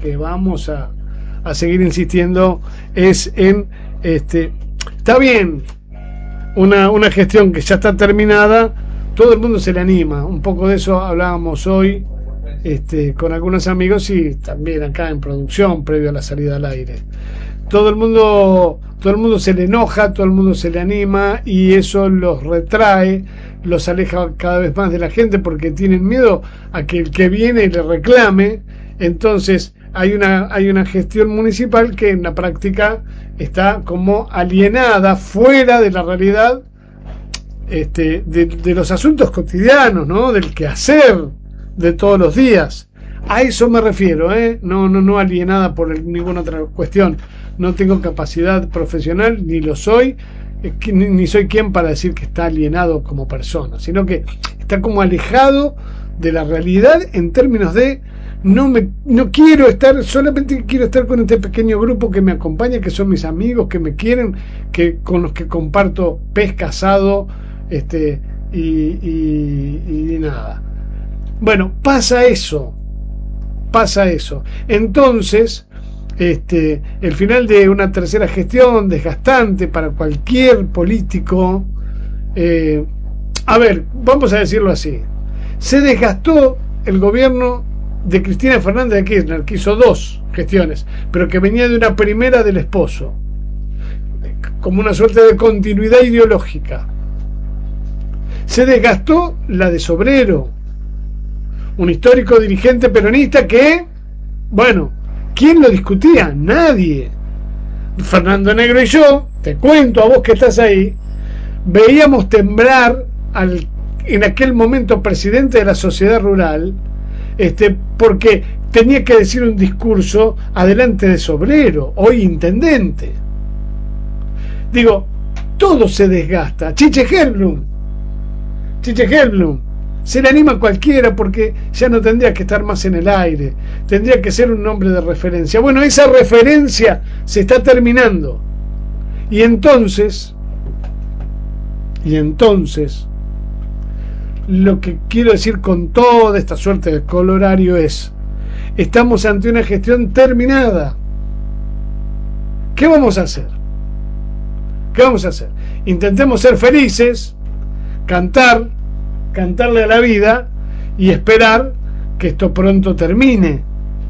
que vamos a seguir insistiendo es en está bien, una gestión que ya está terminada, todo el mundo se le anima. Un poco de eso hablábamos hoy con algunos amigos y también acá en producción previo a la salida al aire. Todo el mundo se le enoja, todo el mundo se le anima y eso los retrae, los aleja cada vez más de la gente porque tienen miedo a que el que viene le reclame. Entonces hay una gestión municipal que en la práctica está como alienada, fuera de la realidad de los asuntos cotidianos, ¿no? Del quehacer de todos los días. A eso me refiero, no alienada por ninguna otra cuestión. No tengo capacidad profesional, ni lo soy, ni soy quien para decir que está alienado como persona, sino que está como alejado de la realidad en términos de no quiero estar, solamente quiero estar con este pequeño grupo que me acompaña, que son mis amigos, que me quieren, que con los que comparto pesca, asado, y nada. Bueno, pasa eso. Entonces, el final de una tercera gestión desgastante para cualquier político, a ver, vamos a decirlo así, se desgastó el gobierno de Cristina Fernández de Kirchner, que hizo 2 gestiones, pero que venía de una primera del esposo, como una suerte de continuidad ideológica. Se desgastó la de Sobrero, un histórico dirigente peronista que, bueno, ¿quién lo discutía? Nadie. Fernando Negro y yo, te cuento a vos que estás ahí, veíamos temblar en aquel momento presidente de la sociedad rural, porque tenía que decir un discurso adelante de Sobrero, hoy intendente. Digo, todo se desgasta. Chiche Helblum, se le anima a cualquiera porque ya no tendría que estar más en el aire, tendría que ser un nombre de referencia. Bueno, esa referencia se está terminando. Y entonces, lo que quiero decir con toda esta suerte de colorario es, estamos ante una gestión terminada. ¿Qué vamos a hacer? Intentemos ser felices, cantarle a la vida y esperar que esto pronto termine,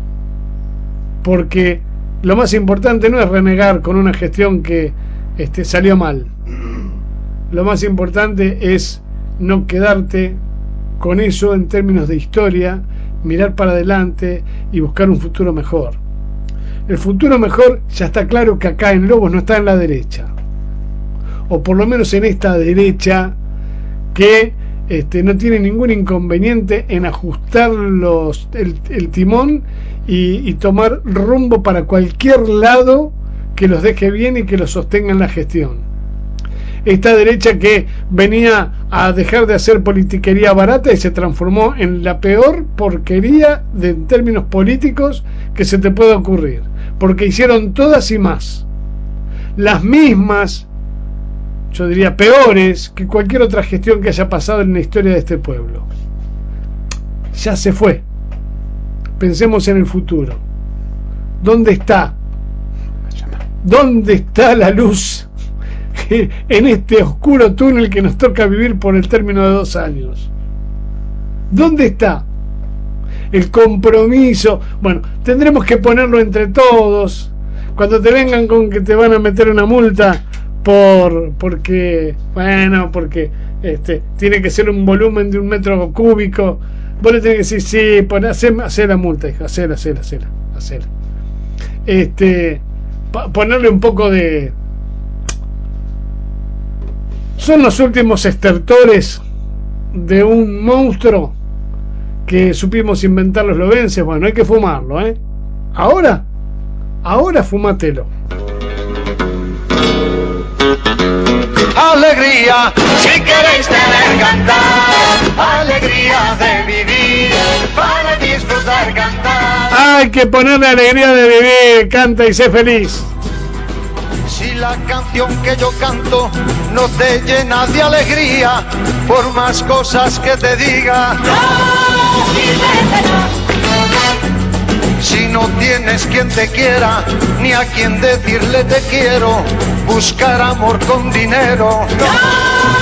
porque lo más importante no es renegar con una gestión que salió mal. Lo más importante es no quedarte con eso en términos de historia, mirar para adelante y buscar un futuro mejor. El futuro mejor ya está claro que acá en Lobos no está en la derecha, o por lo menos en esta derecha que no tiene ningún inconveniente en ajustar el timón y tomar rumbo para cualquier lado que los deje bien y que los sostenga en la gestión. Esta derecha que venía a dejar de hacer politiquería barata y se transformó en la peor porquería en términos políticos que se te pueda ocurrir, porque hicieron todas y más, las mismas, yo diría peores que cualquier otra gestión que haya pasado en la historia de este pueblo. Ya se fue. Pensemos en el futuro. ¿Dónde está la luz en este oscuro túnel que nos toca vivir por el término de 2 años? ¿Dónde está el compromiso? Bueno, tendremos que ponerlo entre todos. Cuando te vengan con que te van a meter una multa porque tiene que ser un volumen de 1 metro cúbico, vos le tenés que decir, sí, hacé la multa, hijo, hacela. Ponerle un poco de... Son los últimos estertores de un monstruo que supimos inventar los lobenses. Bueno, hay que fumarlo, ahora fumatelo. Alegría, si queréis tener cantar, alegría de vivir, para disfrutar cantar. Hay que ponerle alegría de vivir, canta y sé feliz. Si la canción que yo canto no te llena de alegría, por más cosas que te diga, no, Si no tienes quien te quiera, ni a quien decirle te quiero, buscar amor con dinero. ¡No!